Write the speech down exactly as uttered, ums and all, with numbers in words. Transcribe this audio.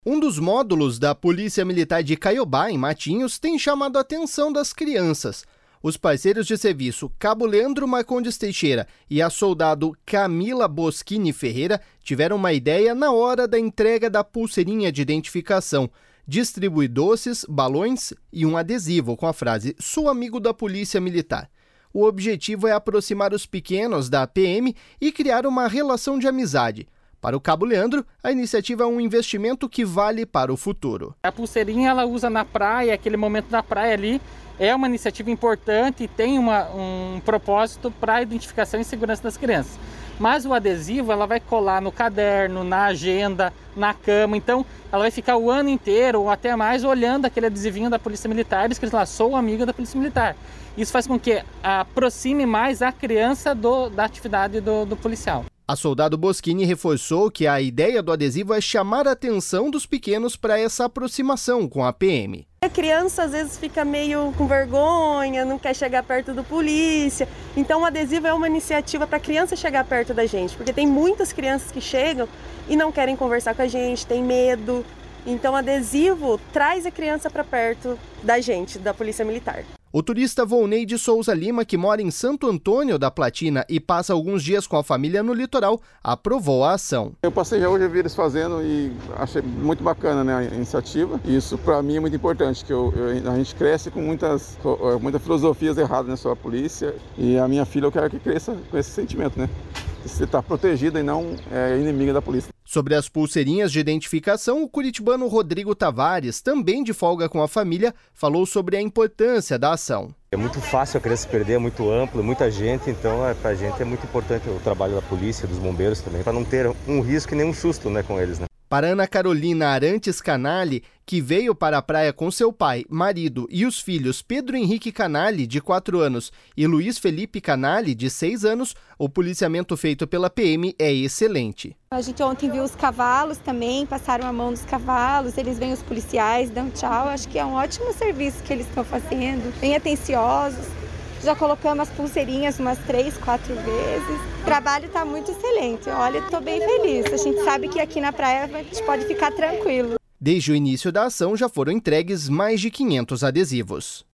Um dos módulos da Polícia Militar de Caiobá, em Matinhos, tem chamado a atenção das crianças. Os parceiros de serviço Cabo Leandro Marcondes Teixeira e a soldado Camila Boschini Ferreira tiveram uma ideia na hora da entrega da pulseirinha de identificação. Distribui doces, balões e um adesivo com a frase "Sou amigo da Polícia Militar". O objetivo é aproximar os pequenos da P M e criar uma relação de amizade. Para o Cabo Leandro, a iniciativa é um investimento que vale para o futuro. A pulseirinha ela usa na praia, aquele momento da praia ali, é uma iniciativa importante e tem uma, um propósito para a identificação e segurança das crianças. Mas o adesivo ela vai colar no caderno, na agenda, na cama, então ela vai ficar o ano inteiro ou até mais olhando aquele adesivinho da Polícia Militar, escrito lá, "Sou amiga da Polícia Militar". Isso faz com que aproxime mais a criança do, da atividade do, do policial. A soldado Boschini reforçou que a ideia do adesivo é chamar a atenção dos pequenos para essa aproximação com a P M. A criança às vezes fica meio com vergonha, não quer chegar perto do polícia. Então o adesivo é uma iniciativa para a criança chegar perto da gente, porque tem muitas crianças que chegam e não querem conversar com a gente, tem medo. Então o adesivo traz a criança para perto da gente, da Polícia Militar. O turista Volney de Souza Lima, que mora em Santo Antônio da Platina e passa alguns dias com a família no litoral, aprovou a ação. Eu passei já hoje, eu vi eles fazendo e achei muito bacana, né, a iniciativa. Isso para mim é muito importante, que eu, eu, a gente cresce com muitas, muitas filosofias erradas, né, sobre a polícia. E a minha filha eu quero que cresça com esse sentimento, né? Você está protegida e não é inimiga da polícia. Sobre as pulseirinhas de identificação, o curitibano Rodrigo Tavares, também de folga com a família, falou sobre a importância da ação. É muito fácil a criança se perder, é muito amplo, muita gente, então é, para a gente é muito importante o trabalho da polícia, dos bombeiros também, para não ter um risco e nem um susto, né, com eles, né? Para Ana Carolina Arantes Canali, que veio para a praia com seu pai, marido e os filhos Pedro Henrique Canali, de quatro anos, e Luiz Felipe Canali, de seis anos, o policiamento feito pela P M é excelente. A gente ontem viu os cavalos também, passaram a mão nos cavalos, eles vêm os policiais, dão tchau. Acho que é um ótimo serviço que eles estão fazendo, bem atenciosos. Já colocamos as pulseirinhas umas três, quatro vezes. O trabalho está muito excelente. Olha, estou bem feliz. A gente sabe que aqui na praia a gente pode ficar tranquilo. Desde o início da ação já foram entregues mais de quinhentos adesivos.